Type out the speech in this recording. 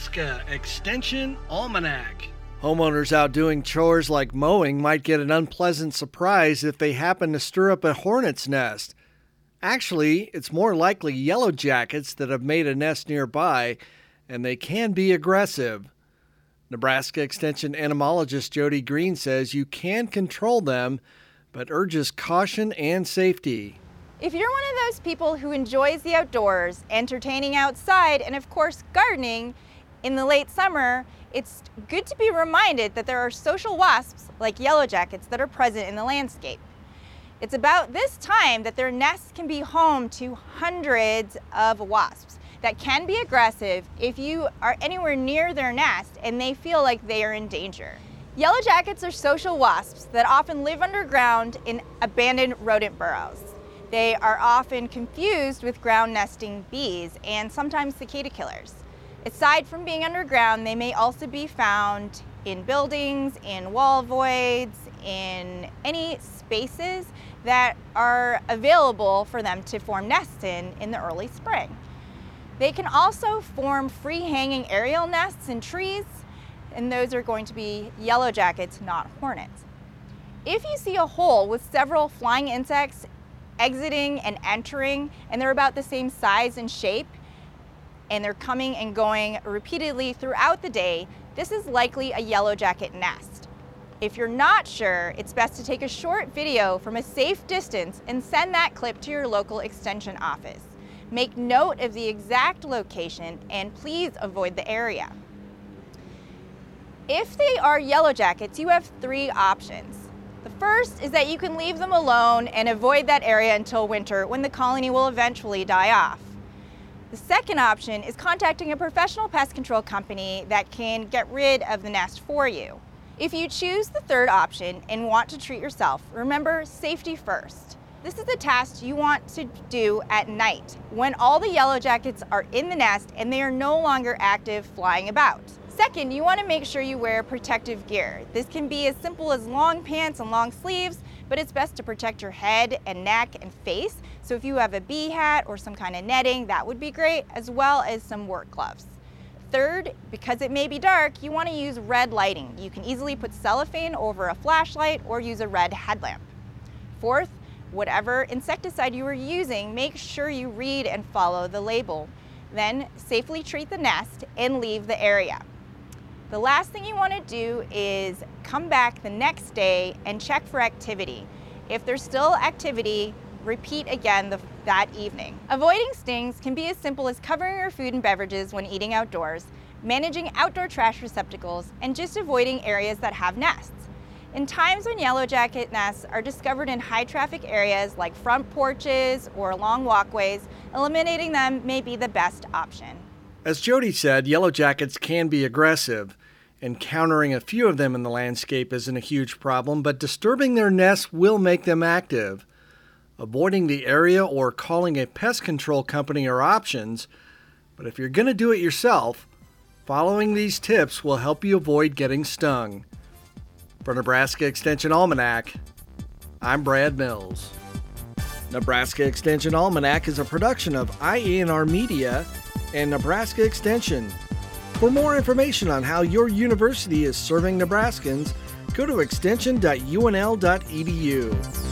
Nebraska Extension Almanac. Homeowners out doing chores like mowing might get an unpleasant surprise if they happen to stir up a hornet's nest. Actually, it's more likely yellow jackets that have made a nest nearby, and they can be aggressive. Nebraska Extension entomologist Jody Green says you can control them, but urges caution and safety. If you're one of those people who enjoys the outdoors, entertaining outside, and of course gardening in the late summer, it's good to be reminded that there are social wasps like yellow jackets that are present in the landscape. It's about this time that their nests can be home to hundreds of wasps that can be aggressive if you are anywhere near their nest and they feel like they are in danger. Yellow jackets are social wasps that often live underground in abandoned rodent burrows. They are often confused with ground nesting bees and sometimes cicada killers. Aside from being underground, they may also be found in buildings, in wall voids, in any spaces that are available for them to form nests in the early spring. They can also form free-hanging aerial nests in trees, and those are going to be yellow jackets, not hornets. If you see a hole with several flying insects exiting and entering, and they're about the same size and shape, and they're coming and going repeatedly throughout the day, this is likely a yellow jacket nest. If you're not sure, it's best to take a short video from a safe distance and send that clip to your local extension office. Make note of the exact location and please avoid the area. If they are yellow jackets, you have three options. The first is that you can leave them alone and avoid that area until winter, when the colony will eventually die off. The second option is contacting a professional pest control company that can get rid of the nest for you. If you choose the third option and want to treat yourself, remember safety first. This is a task you want to do at night when all the yellow jackets are in the nest and they are no longer active flying about. Second, you want to make sure you wear protective gear. This can be as simple as long pants and long sleeves, but it's best to protect your head and neck and face. So if you have a bee hat or some kind of netting, that would be great, as well as some work gloves. Third, because it may be dark, you want to use red lighting. You can easily put cellophane over a flashlight or use a red headlamp. Fourth, whatever insecticide you are using, make sure you read and follow the label. Then safely treat the nest and leave the area. The last thing you want to do is come back the next day and check for activity. If there's still activity, repeat again that evening. Avoiding stings can be as simple as covering your food and beverages when eating outdoors, managing outdoor trash receptacles, and just avoiding areas that have nests. In times when yellow jacket nests are discovered in high traffic areas like front porches or along walkways, eliminating them may be the best option. As Jody said, yellow jackets can be aggressive. Encountering a few of them in the landscape isn't a huge problem, but disturbing their nests will make them active. Avoiding the area or calling a pest control company are options, but if you're going to do it yourself, following these tips will help you avoid getting stung. For Nebraska Extension Almanac, I'm Brad Mills. Nebraska Extension Almanac is a production of IANR Media and Nebraska Extension. For more information on how your university is serving Nebraskans, go to extension.unl.edu.